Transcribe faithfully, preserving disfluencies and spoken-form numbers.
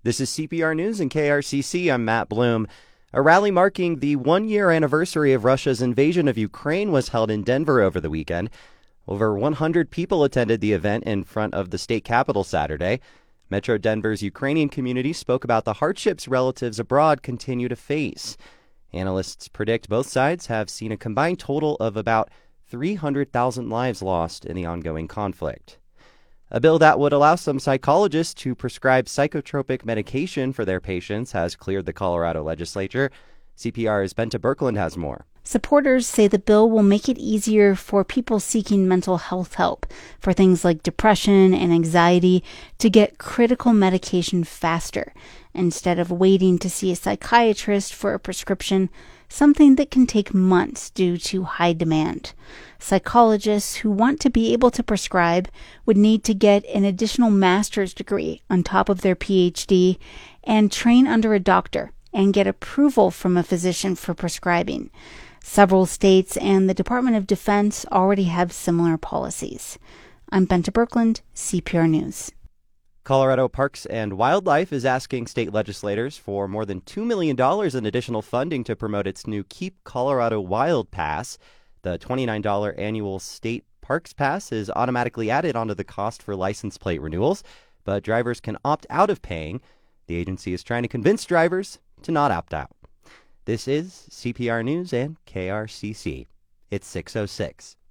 This is C P R News and K R C C. I'm Matt Bloom. A rally marking the one-year anniversary of Russia's invasion of Ukraine was held in Denver over the weekend. Over one hundred people attended the event in front of the state capitol Saturday. Metro Denver's Ukrainian community spoke about the hardships relatives abroad continue to face. Analysts predict both sides have seen a combined total of about three hundred thousand lives lost in the ongoing conflict. A bill that would allow some psychologists to prescribe psychotropic medication for their patients has cleared the Colorado legislature. C P R's Benta Birkeland has more. Supporters say the bill will make it easier for people seeking mental health help for things like depression and anxiety to get critical medication faster, instead of waiting to see a psychiatrist for a prescription, something that can take months due to high demand. Psychologists who want to be able to prescribe would need to get an additional master's degree on top of their P H D and train under a doctor and get approval from a physician for prescribing. Several states and the Department of Defense already have similar policies. I'm Benta Birkeland, C P R News. Colorado Parks and Wildlife is asking state legislators for more than two million dollars in additional funding to promote its new Keep Colorado Wild Pass. The twenty-nine dollars annual state parks pass is automatically added onto the cost for license plate renewals, but drivers can opt out of paying. The agency is trying to convince drivers to not opt out. This is C P R News and K R C C. It's six oh six.